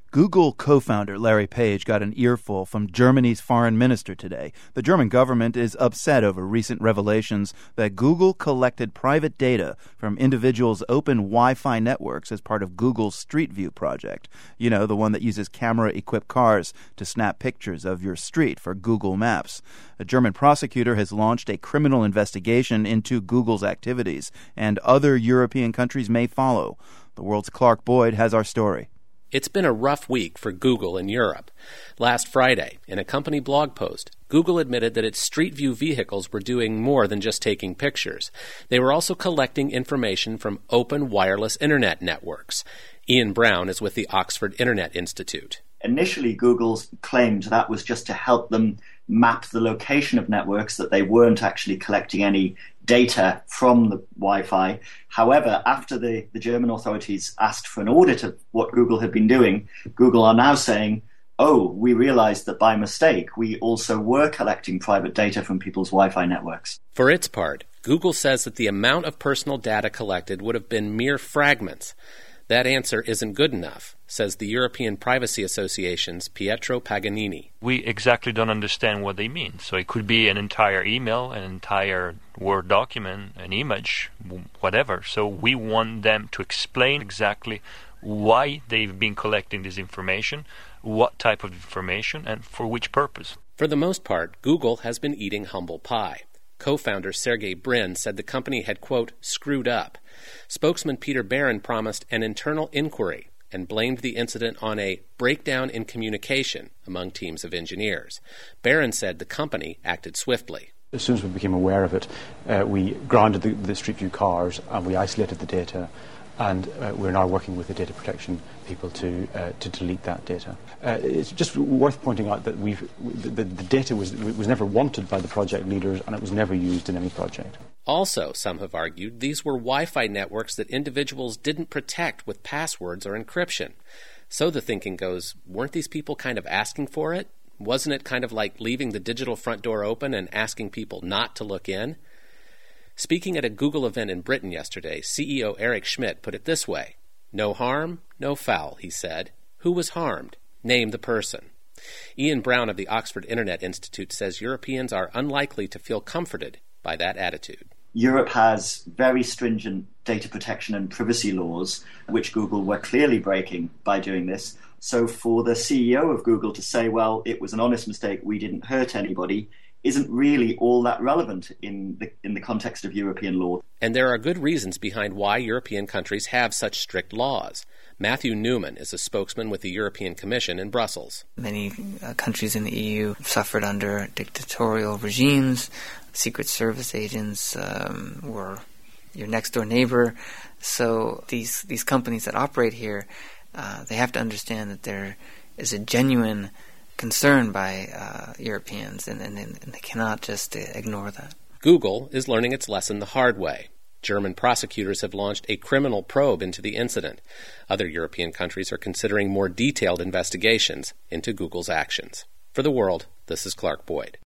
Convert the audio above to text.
Google co-founder Larry Page got an earful from Germany's foreign minister today. The German government is upset over recent revelations that Google collected private data from individuals' open Wi-Fi networks as part of Google's Street View project. You know, the one that uses camera-equipped cars to snap pictures of your street for Google Maps. A German prosecutor has launched a criminal investigation into Google's activities, and other European countries may follow. The World's Clark Boyd has our story. It's been a rough week for Google in Europe. Last Friday, in a company blog post, Google admitted that its Street View vehicles were doing more than just taking pictures. They were also collecting information from open wireless internet networks. Ian Brown is with the Oxford Internet Institute. Initially, Google claimed that was just to help them map the location of networks, that they weren't actually collecting any data from the Wi-Fi. However, after the German authorities asked for an audit of what Google had been doing, Google are now saying, we realized that by mistake we also were collecting private data from people's Wi-Fi networks. For its part, Google says that the amount of personal data collected would have been mere fragments. That answer isn't good enough, says the European Privacy Association's Pietro Paganini. We exactly don't understand what they mean. So it could be an entire email, an entire Word document, an image, whatever. So we want them to explain exactly why they've been collecting this information, what type of information, and for which purpose. For the most part, Google has been eating humble pie. Co-founder Sergey Brin said the company had, quote, screwed up. Spokesman Peter Barron promised an internal inquiry and blamed the incident on a breakdown in communication among teams of engineers. Barron said the company acted swiftly. As soon as we became aware of it, we grounded the Street View cars and we isolated the data, and we're now working with the data protection people to delete that data. It's just worth pointing out that the data was never wanted by the project leaders, and it was never used in any project. Also, some have argued, these were Wi-Fi networks that individuals didn't protect with passwords or encryption. So the thinking goes, weren't these people kind of asking for it? Wasn't it kind of like leaving the digital front door open and asking people not to look in? Speaking at a Google event in Britain yesterday, CEO Eric Schmidt put it this way: no harm, no foul, he said. Who was harmed? Name the person. Ian Brown of the Oxford Internet Institute says Europeans are unlikely to feel comforted by that attitude. Europe has very stringent data protection and privacy laws, which Google were clearly breaking by doing this. So for the CEO of Google to say, well, it was an honest mistake, we didn't hurt anybody, isn't really all that relevant in the context of European law. And there are good reasons behind why European countries have such strict laws. Matthew Newman is a spokesman with the European Commission in Brussels. Many countries in the EU suffered under dictatorial regimes. Secret Service agents were your next-door neighbor. So these companies that operate here, they have to understand that there is a genuine concern by Europeans, and they cannot just ignore that. Google is learning its lesson the hard way. German prosecutors have launched a criminal probe into the incident. Other European countries are considering more detailed investigations into Google's actions. For The World, this is Clark Boyd.